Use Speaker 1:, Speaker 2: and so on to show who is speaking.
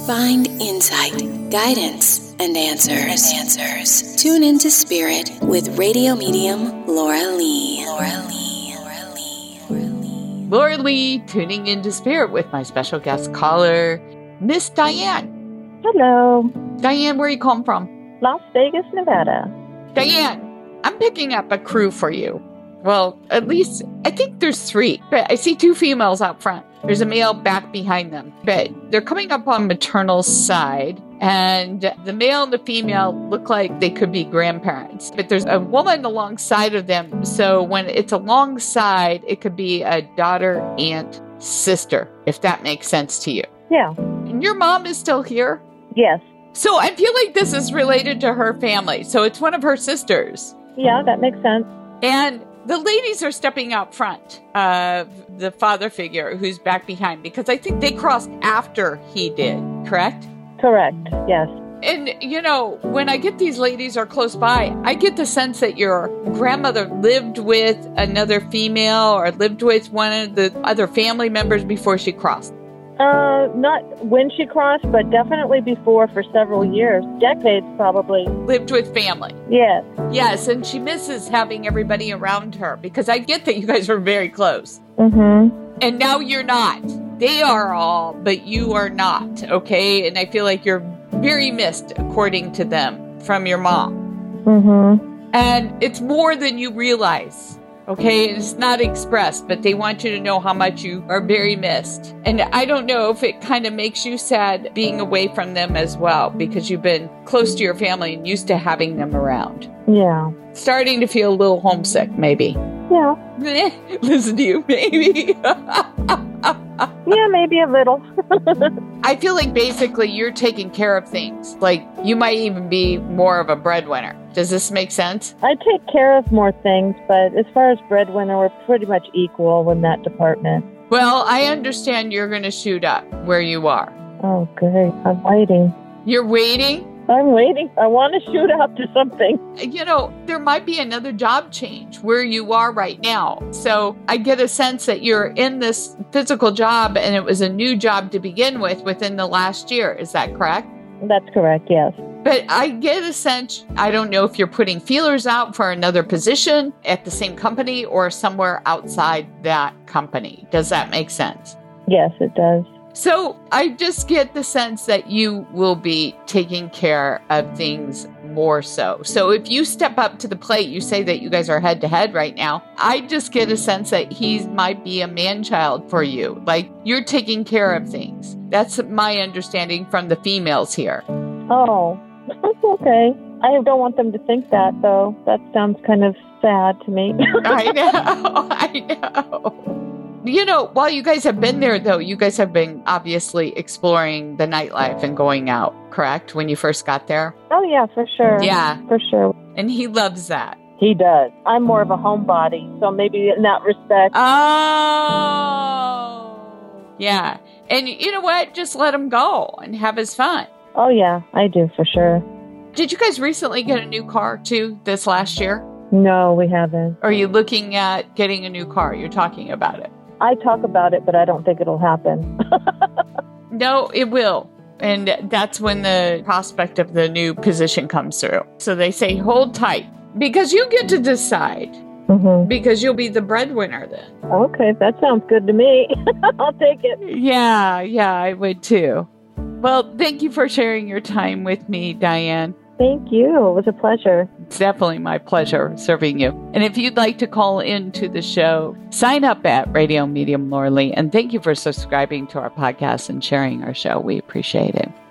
Speaker 1: Find insight, guidance, and answers. Tune into Spirit with radio medium Laura Lee.
Speaker 2: Laura Lee, tuning into Spirit with my special guest caller, Miss Diane.
Speaker 3: Hello.
Speaker 2: Diane, where are you calling from?
Speaker 3: Las Vegas, Nevada.
Speaker 2: Diane, I'm picking up a crew for you. Well, at least, I think there's 3, but I see 2 females out front. There's a male back behind them, but they're coming up on maternal side, and the male and the female look like they could be grandparents, but there's a woman alongside of them. So when it's alongside, it could be a daughter, aunt, sister, if that makes sense to you.
Speaker 3: Yeah.
Speaker 2: And your mom is still here?
Speaker 3: Yes.
Speaker 2: So I feel like this is related to her family. So it's one of her sisters.
Speaker 3: Yeah, that makes sense.
Speaker 2: And the ladies are stepping out front of the father figure who's back behind, because I think they crossed after he did, correct?
Speaker 3: Correct, yes.
Speaker 2: And, you know, when I get these ladies are close by, I get the sense that your grandmother lived with another female or lived with one of the other family members before she crossed.
Speaker 3: Not when she crossed, but definitely before for several years. Decades, probably.
Speaker 2: Lived with family.
Speaker 3: Yes.
Speaker 2: Yes, and she misses having everybody around her, because I get that you guys were very close.
Speaker 3: Mm-hmm.
Speaker 2: And now you're not. They are all, but you are not, okay? And I feel like you're very missed, according to them, from your mom.
Speaker 3: Mm-hmm.
Speaker 2: And it's more than you realize. Okay, it's not expressed, but they want you to know how much you are very missed. And I don't know if it kind of makes you sad being away from them as well, because you've been close to your family and used to having them around.
Speaker 3: Yeah.
Speaker 2: Starting to feel a little homesick, maybe.
Speaker 3: Yeah.
Speaker 2: Listen to you, maybe.
Speaker 3: Yeah, maybe a little.
Speaker 2: I feel like basically you're taking care of things. Like you might even be more of a breadwinner. Does this make sense?
Speaker 3: I take care of more things, but as far as breadwinner, we're pretty much equal in that department.
Speaker 2: Well, I understand you're going to shoot up where you are.
Speaker 3: Oh, great. I'm waiting.
Speaker 2: You're waiting?
Speaker 3: I'm waiting. I want to shoot up to something.
Speaker 2: You know, there might be another job change where you are right now. So I get a sense that you're in this physical job and it was a new job to begin with within the last year. Is that correct?
Speaker 3: That's correct, yes.
Speaker 2: But I get a sense, I don't know if you're putting feelers out for another position at the same company or somewhere outside that company. Does that make sense?
Speaker 3: Yes, it does.
Speaker 2: So I just get the sense that you will be taking care of things more so. So if you step up to the plate, you say that you guys are head to head right now. I just get a sense that he might be a man-child for you. Like you're taking care of things. That's my understanding from the females here.
Speaker 3: Oh, okay. I don't want them to think that, though. That sounds kind of sad to me.
Speaker 2: I know. You know, while you guys have been there, though, you guys have been obviously exploring the nightlife and going out, correct, when you first got there?
Speaker 3: Oh, yeah, for sure.
Speaker 2: Yeah.
Speaker 3: For sure.
Speaker 2: And he loves that.
Speaker 3: He does. I'm more of a homebody, so maybe in that respect.
Speaker 2: Oh. Yeah. And you know what? Just let him go and have his fun.
Speaker 3: Oh, yeah, I do, for sure.
Speaker 2: Did you guys recently get a new car, too, this last year?
Speaker 3: No, we haven't.
Speaker 2: Or are you looking at getting a new car? You're talking about it.
Speaker 3: I talk about it, but I don't think it'll happen.
Speaker 2: No, it will. And that's when the prospect of the new position comes through. So they say, hold tight, because you get to decide, because you'll be the breadwinner then.
Speaker 3: Okay, that sounds good to me. I'll take it.
Speaker 2: Yeah, I would too. Well, thank you for sharing your time with me, Diane.
Speaker 3: Thank you. It was a pleasure.
Speaker 2: It's definitely my pleasure serving you. And if you'd like to call into the show, sign up at Radio Medium Laura Lee. And thank you for subscribing to our podcast and sharing our show. We appreciate it.